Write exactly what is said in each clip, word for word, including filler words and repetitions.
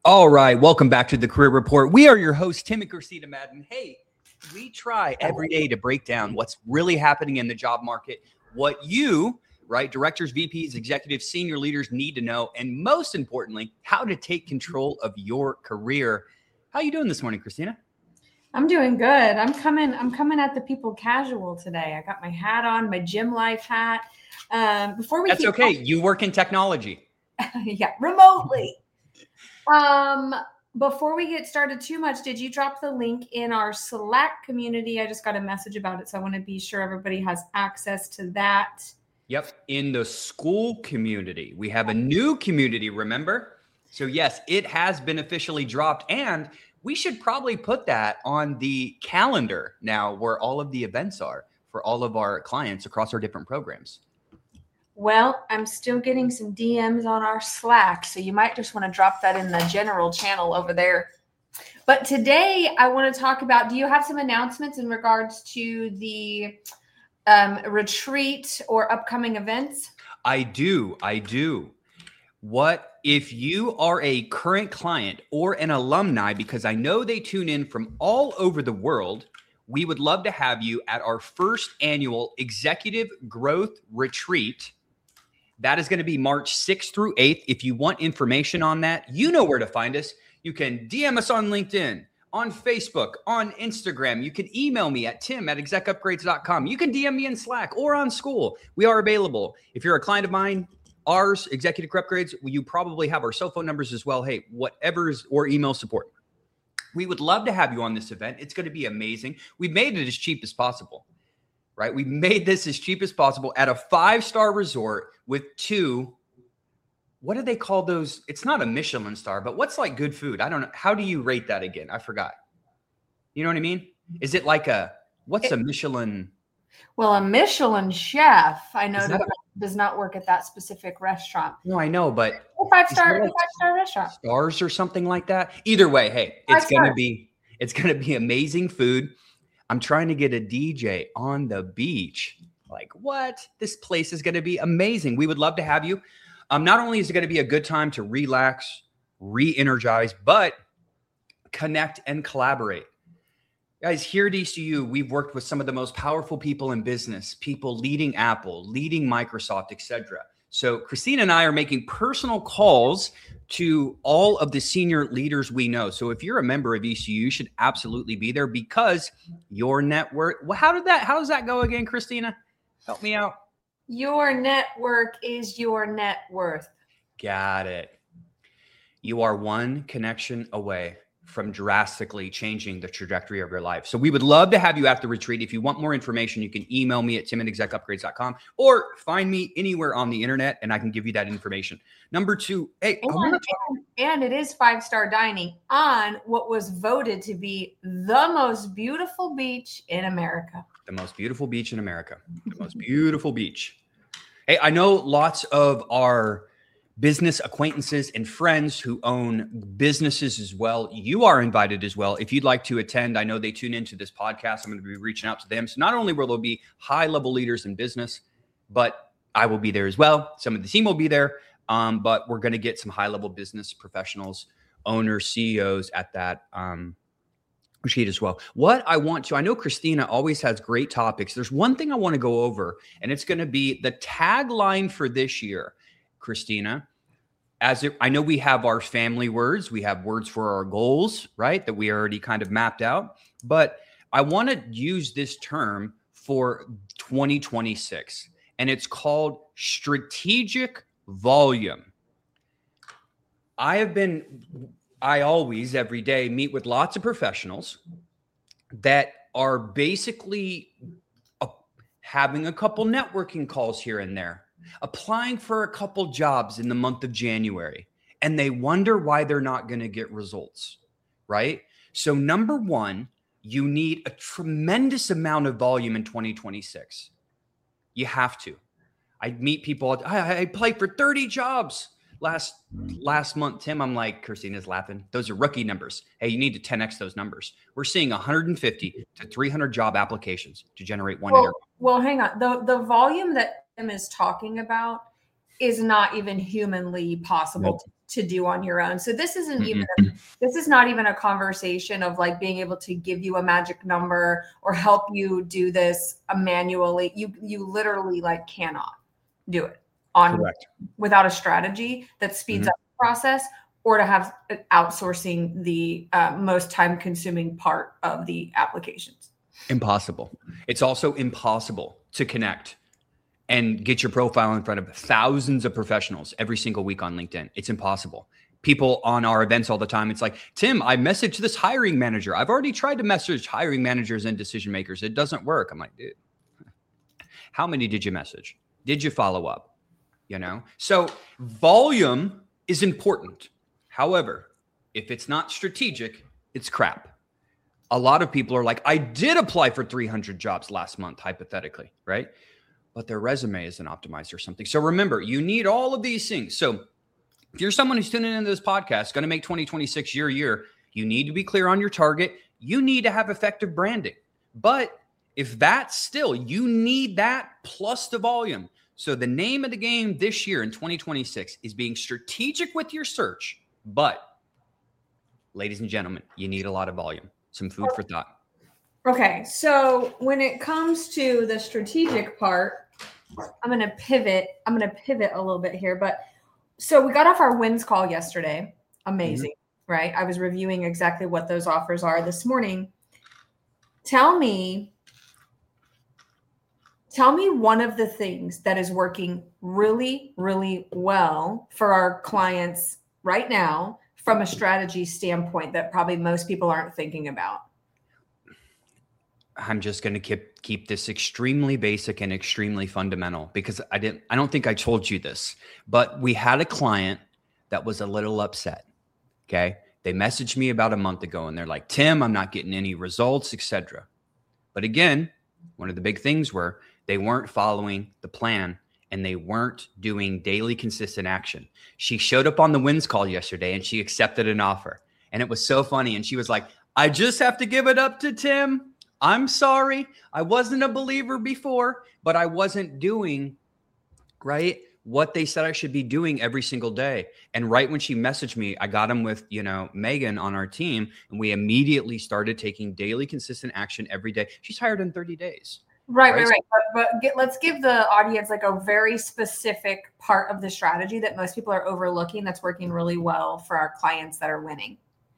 All right, welcome back to the Career Report. We are your hosts, Tim and Christina Madden. Hey, we try every day to break down what's really happening in the job market, what you, right, directors, V Ps, executives, senior leaders need to know, and most importantly, how to take control of your career. How are you doing this morning, Christina? I'm doing good. I'm coming. I'm coming at the people casual today. I got my hat on, my gym life hat. Um, before we That's keep okay. You work in technology. yeah, remotely. Um, before we get started too much, did you drop the link in our Slack community? I just got a message about it, so I want to be sure everybody has access to that. Yep. In the school community, we have a new community, remember? So yes, it has been officially dropped, and we should probably put that on the calendar now where all of the events are for all of our clients across our different programs. Well, I'm still getting some D Ms on our Slack, so you might just want to drop that in the general channel over there. But today I want to talk about, do you have some announcements in regards to the um, retreat or upcoming events? I do. I do. What if you are a current client or an alumni, because I know they tune in from all over the world, we would love to have you at our first annual Executive Growth Retreat. That is going to be March sixth through eighth. If you want information on that, you know where to find us. You can D M us on LinkedIn, on Facebook, on Instagram. You can email me at tim at exec upgrades dot com. You can D M me in Slack or on School. We are available. If you're a client of mine, ours, Executive Career Upgrades, you probably have our cell phone numbers as well. Hey, whatever's, or email support. We would love to have you on this event. It's going to be amazing. We've made it as cheap as possible, right? We made this as cheap as possible at a five-star resort with two, what do they call those? It's not a Michelin star, but what's like good food? I don't know. How do you rate that again? I forgot. You know what I mean? Is it like a, what's a Michelin? Well, a Michelin chef, I know, Is that does, a- does not work at that specific restaurant. No, I know, but A five-star, Is there a five-star restaurant. stars or something like that. Either way, hey, it's going to be, it's going to be amazing food. I'm trying to get a D J on the beach. Like, what? This place is going to be amazing. We would love to have you. Um, not only is it going to be a good time to relax, re-energize, but connect and collaborate. Guys, here at E C U, we've worked with some of the most powerful people in business, people leading Apple, leading Microsoft, et cetera. So Christina and I are making personal calls to all of the senior leaders we know. So if you're a member of E C U, you should absolutely be there because your network. Well, how did that? How does that go again, Christina? Help me out. Your network is your net worth. Got it. You are one connection away from drastically changing the trajectory of your life. So we would love to have you at the retreat. If you want more information, you can email me at tim at exec upgrades dot com or find me anywhere on the internet and I can give you that information. Number two, hey, And, I want to talk- and it is five-star dining on what was voted to be the most beautiful beach in America. the most beautiful beach in America, the most beautiful beach. Hey, I know lots of our business acquaintances and friends who own businesses as well. You are invited as well. If you'd like to attend, I know they tune into this podcast. I'm going to be reaching out to them. So not only will there be high level leaders in business, but I will be there as well. Some of the team will be there. Um, but we're going to get some high level business professionals, owners, C E Os at that um, retreat as well. What I want to, I know Christina always has great topics. There's one thing I want to go over, and it's going to be the tagline for this year. Christina, as it, I know we have our family words, we have words for our goals, right? That we already kind of mapped out, but I want to use this term for twenty twenty-six, and it's called strategic volume. I have been, I always, every day, meet with lots of professionals that are basically uh, having a couple networking calls here and there, applying for a couple jobs in the month of January, and they wonder why they're not going to get results, right? So number one, you need a tremendous amount of volume in twenty twenty-six. You have to. I meet people, I, I applied for thirty jobs last last month, Tim. I'm like, Christina's laughing. Those are rookie numbers. Hey, you need to ten X those numbers. We're seeing one hundred fifty to three hundred job applications to generate one Well, interview. well, hang on. The the volume that Tim is talking about is not even humanly possible Nope. to to do on your own. So this isn't Mm-mm. even, this is not even a conversation of like being able to give you a magic number or help you do this manually. You, you literally like cannot do it on Correct. without a strategy that speeds Mhm. up the process, or to have outsourcing the uh, most time consuming part of the applications. Impossible. It's also impossible to connect and get your profile in front of thousands of professionals every single week on LinkedIn. It's impossible. People on our events all the time, it's like, Tim, I messaged this hiring manager. I've already tried to message hiring managers and decision makers. It doesn't work. I'm like, dude, how many did you message? Did you follow up? You know? So volume is important. However, if it's not strategic, it's crap. A lot of people are like, I did apply for three hundred jobs last month, hypothetically, right? But their resume isn't optimized or something. So remember, you need all of these things. So if you're someone who's tuning into this podcast, going to make twenty twenty-six your year, you need to be clear on your target. You need to have effective branding. But if that's still, you need that plus the volume. So the name of the game this year in twenty twenty-six is being strategic with your search. But ladies and gentlemen, you need a lot of volume. Some food for thought. Okay, so when it comes to the strategic part, I'm going to pivot. I'm going to pivot a little bit here. But so we got off our wins call yesterday. Amazing, mm-hmm. right? I was reviewing exactly what those offers are this morning. Tell me, tell me one of the things that is working really, really well for our clients right now from a strategy standpoint that probably most people aren't thinking about. I'm just going to keep keep this extremely basic and extremely fundamental because I didn't I don't think I told you this, but we had a client that was a little upset. Okay? They messaged me about a month ago and they're like, "Tim, I'm not getting any results, et cetera" But again, one of the big things were they weren't following the plan and they weren't doing daily consistent action. She showed up on the wins call yesterday and she accepted an offer. And it was so funny. And she was like, "I just have to give it up to Tim. I'm sorry. I wasn't a believer before, but I wasn't doing, right, what they said I should be doing every single day." And right when she messaged me, I got him with, you know, Megan on our team, and we immediately started taking daily consistent action every day. She's hired in thirty days. Right, right, right. right. But, but get, let's give the audience like a very specific part of the strategy that most people are overlooking that's working really well for our clients that are winning.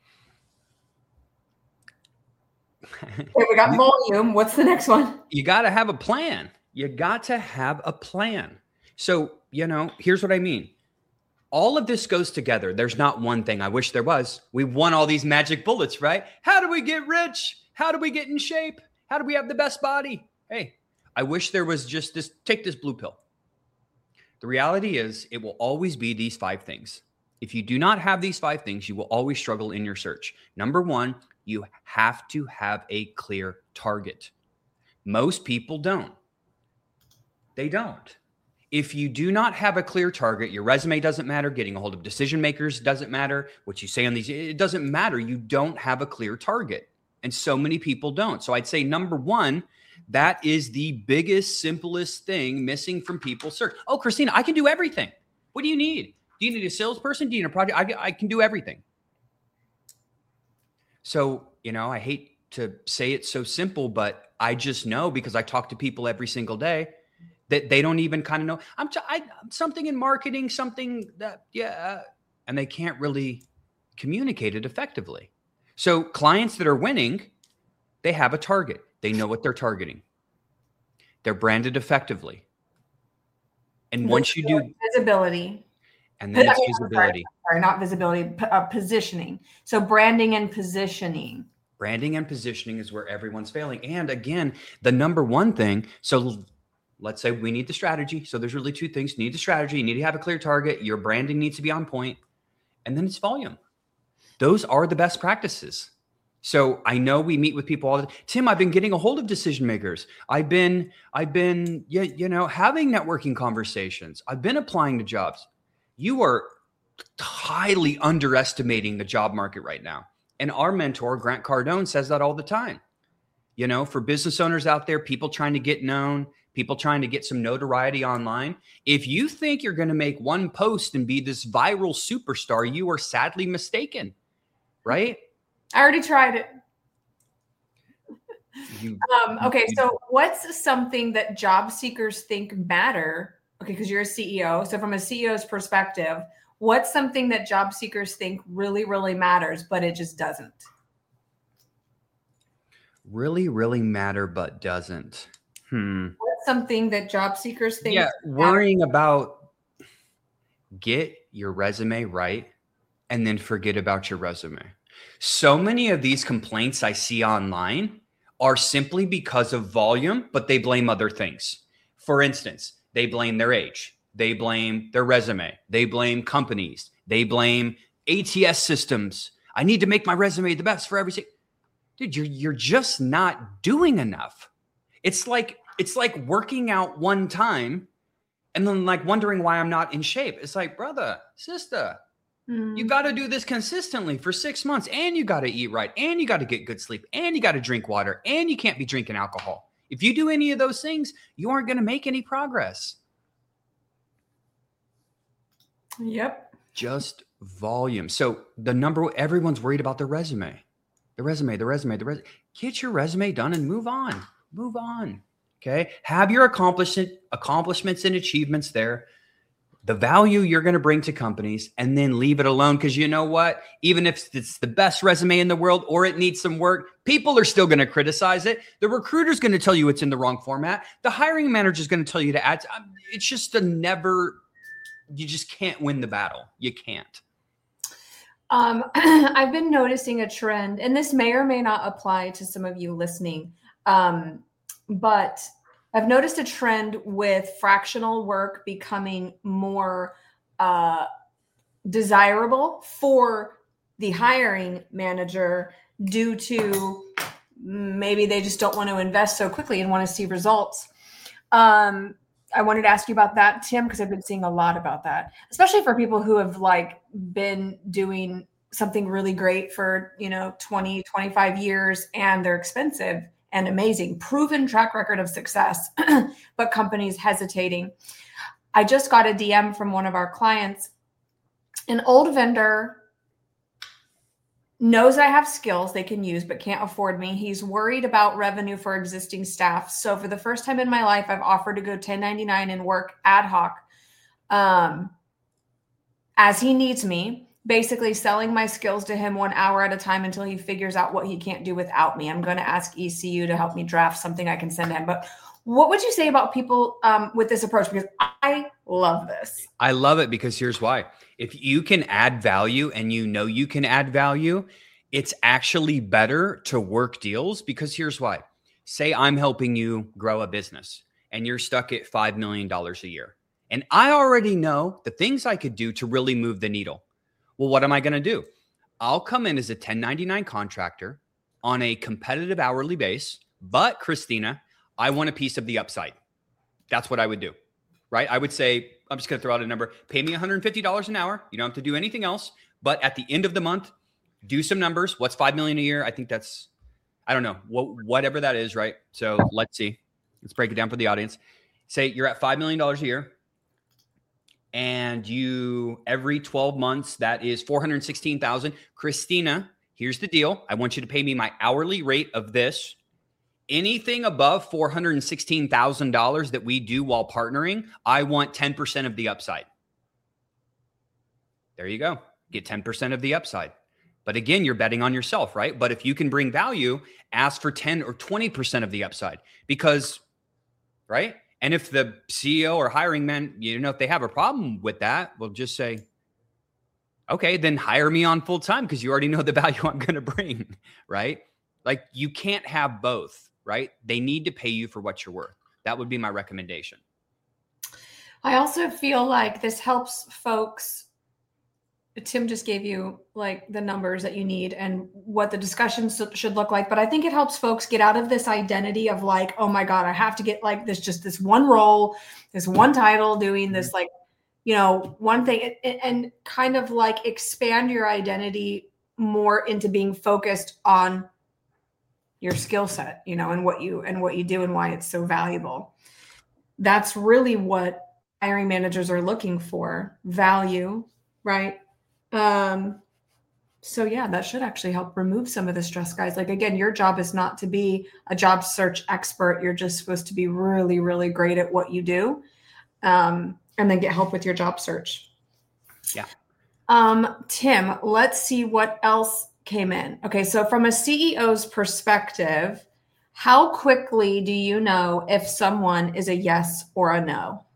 Okay, we got volume. What's the next one? You got to have a plan. You got to have a plan. So, you know, here's what I mean. All of this goes together. There's not one thing. I wish there was. We won all these magic bullets, right? How do we get rich? How do we get in shape? How do we have the best body? Hey, I wish there was just this, take this blue pill. The reality is it will always be these five things. If you do not have these five things, you will always struggle in your search. Number one, you have to have a clear target. Most people don't. They don't. If you do not have a clear target, your resume doesn't matter. Getting a hold of decision makers doesn't matter. What you say on these, it doesn't matter. You don't have a clear target. And so many people don't. So I'd say number one, that is the biggest, simplest thing missing from people's search. Oh, Christina, I can do everything. What do you need? Do you need a salesperson? Do you need a project? I, I can do everything. So, you know, I hate to say it so simple, but I just know because I talk to people every single day that they don't even kind of know. I'm, t- I, I'm something in marketing, something that, yeah, and they can't really communicate it effectively. So clients that are winning, they have a target. They know what they're targeting. They're branded effectively. And once you do visibility, and then it's visibility. Sorry, not visibility, uh, positioning. So branding and positioning. Branding and positioning is where everyone's failing. And again, the number one thing, so let's say we need the strategy. So there's really two things. You need the strategy. You need to have a clear target. Your branding needs to be on point. And then it's volume. Those are the best practices. So I know we meet with people all the time. Tim, I've been getting a hold of decision makers. I've been, I've been, you, you know, having networking conversations. I've been applying to jobs. You are highly underestimating the job market right now. And our mentor, Grant Cardone, says that all the time. You know, for business owners out there, people trying to get known, people trying to get some notoriety online. If you think you're going to make one post and be this viral superstar, you are sadly mistaken, right? I already tried it. You, um, okay, you, so what's something that job seekers think matter? Okay, because you're a C E O. So from a C E O's perspective, what's something that job seekers think really, really matters, but it just doesn't? Really, really matter, but doesn't. Hmm. What's something that job seekers think? Yeah, worrying matter? About get your resume right and then forget about your resume. So many of these complaints I see online are simply because of volume, but they blame other things. For instance, they blame their age. They blame their resume. They blame companies. They blame A T S systems. I need to make my resume the best for every single. Dude, you're you're just not doing enough. It's like it's like working out one time and then like wondering why I'm not in shape. It's like, brother, sister, mm. you got to do this consistently for six months and you got to eat right and you got to get good sleep and you got to drink water and you can't be drinking alcohol. If you do any of those things, you aren't going to make any progress. Yep. Just volume. So the number, everyone's worried about their resume. The resume, the resume, the resume. Get your resume done and move on. Move on. Okay. Have your accomplishment, accomplishments and achievements there. The value you're going to bring to companies, and then leave it alone. Because you know what? Even if it's the best resume in the world or it needs some work, people are still going to criticize it. The recruiter's going to tell you it's in the wrong format. The hiring manager is going to tell you to add. It's just a never, you just can't win the battle. You can't. Um, I've been noticing a trend, and this may or may not apply to some of you listening, um, but I've noticed a trend with fractional work becoming more uh, desirable for the hiring manager due to maybe they just don't want to invest so quickly and want to see results. Um, I wanted to ask you about that, Tim, because I've been seeing a lot about that, especially for people who have like been doing something really great for, you know, twenty, twenty-five years, and they're expensive and amazing, proven track record of success, but companies hesitating. I just got a D M from one of our clients. An old vendor knows I have skills they can use, but can't afford me. He's worried about revenue for existing staff. So for the first time in my life, I've offered to go ten ninety-nine and work ad hoc um, as he needs me, basically selling my skills to him one hour at a time until he figures out what he can't do without me. I'm going to ask E C U to help me draft something I can send him. But what would you say about people um, with this approach? Because I love this. I love it because here's why. If you can add value and you know you can add value, it's actually better to work deals, because here's why. Say I'm helping you grow a business and you're stuck at five million dollars a year. And I already know the things I could do to really move the needle. Well, what am I going to do? I'll come in as a ten ninety-nine contractor on a competitive hourly base, but Christina, I want a piece of the upside. That's what I would do, right? I would say, I'm just going to throw out a number, pay me one hundred fifty dollars an hour. You don't have to do anything else, but at the end of the month, do some numbers. What's five million dollars a year? I think that's, I don't know, what, whatever that is, right? So let's see. Let's break it down for the audience. Say you're at five million dollars a year, and you, every twelve months, that is four hundred sixteen thousand dollars. Christina, here's the deal. I want you to pay me my hourly rate of this. Anything above four hundred sixteen thousand dollars that we do while partnering, I want ten percent of the upside. There you go. Get ten percent of the upside. But again, you're betting on yourself, right? But if you can bring value, ask for ten or twenty percent of the upside, because, right? And if the C E O or hiring man, you know, if they have a problem with that, we'll just say, okay, then hire me on full time, because you already know the value I'm going to bring, right? Like, you can't have both, right? They need to pay you for what you're worth. That would be my recommendation. I also feel like this helps folks. Tim just gave you like the numbers that you need and what the discussions should look like. But I think it helps folks get out of this identity of like, oh my God, I have to get like this, just this one role, this one title, doing this, like, you know, one thing, and kind of like expand your identity more into being focused on your skill set, you know, and what you, and what you do and why it's so valuable. that's really what hiring managers are looking for, value, right? Um, so yeah, that should actually help remove some of the stress, guys. Like, again, your job is not to be a job search expert. You're just supposed to be really, really great at what you do, um, and then get help with your job search. Yeah. Um, Tim, let's see what else came in. Okay. So from a C E O's perspective, how quickly do you know if someone is a yes or a no?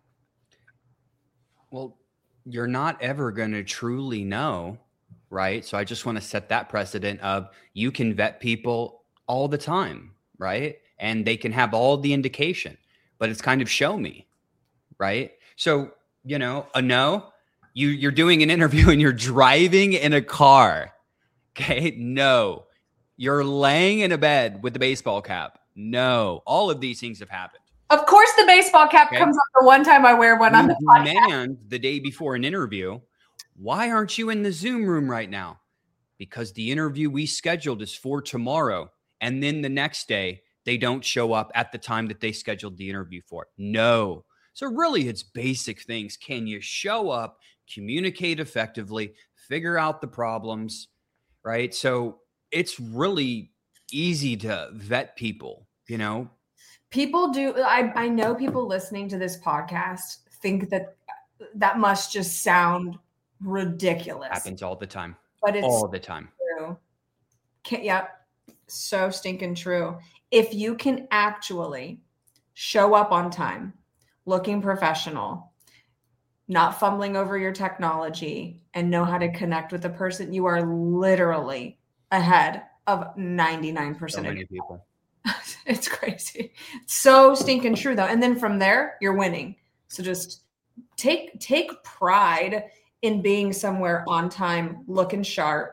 Well, you're not ever going to truly know, right? So I just want to set that precedent of you can vet people all the time, right? And they can have all the indication, but it's kind of show me, right? So, you know, a no, you, you're doing an interview and you're driving in a car. Okay. No, you're laying in a bed with the baseball cap. No, all of these things have happened. Of course, the baseball cap okay. comes up the one time I wear one on the podcast. Man, the day before an interview, why aren't you in the Zoom room right now? Because the interview we scheduled is for tomorrow. And then the next day, they don't show up at the time that they scheduled the interview for. No. So really, it's basic things. Can you show up, communicate effectively, figure out the problems, right? So it's really easy to vet people, you know? People do. I, I know people listening to this podcast think that that must just sound ridiculous. Happens all the time. But it's all the time. True. Can, yep. So stinking true. If you can actually show up on time, looking professional, not fumbling over your technology, and know how to connect with the person, you are literally ahead of ninety-nine percent so of many people. It's crazy. So stinking true though. And then from there, you're winning. So just take take pride in being somewhere on time, looking sharp,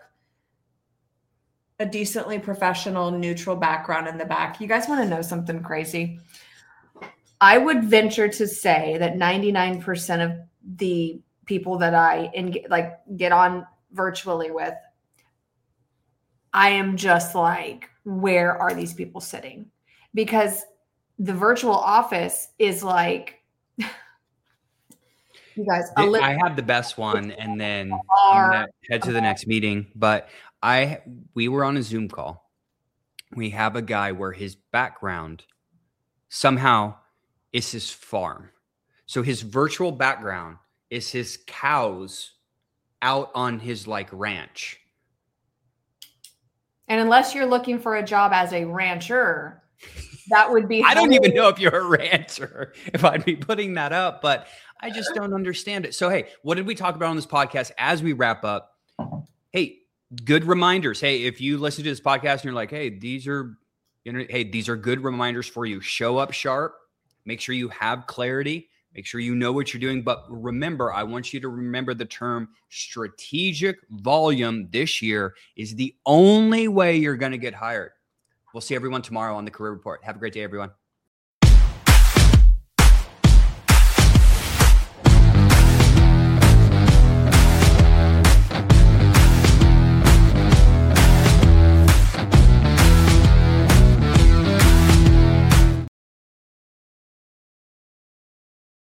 a decently professional, neutral background in the back. You guys want to know something crazy? I would venture to say that ninety-nine percent of the people that I in, like get on virtually with, I am just like, where are these people sitting? Because the virtual office is like, you guys. I li- have the best one, and then I'm gonna head to the next meeting. But I, we were on a Zoom call. We have a guy where his background somehow is his farm. So his virtual background is his cows out on his like ranch. And unless you're looking for a job as a rancher, that would be. I don't even know if you're a rancher, if I'd be putting that up, but I just don't understand it. So, hey, what did we talk about on this podcast as we wrap up? Hey, good reminders. Hey, if you listen to this podcast and you're like, hey, these are, you know, hey, these are good reminders for you. Show up sharp. Make sure you have clarity. Make sure you know what you're doing. But remember, I want you to remember the term strategic volume this year is the only way you're going to get hired. We'll see everyone tomorrow on the Career Report. Have a great day, everyone.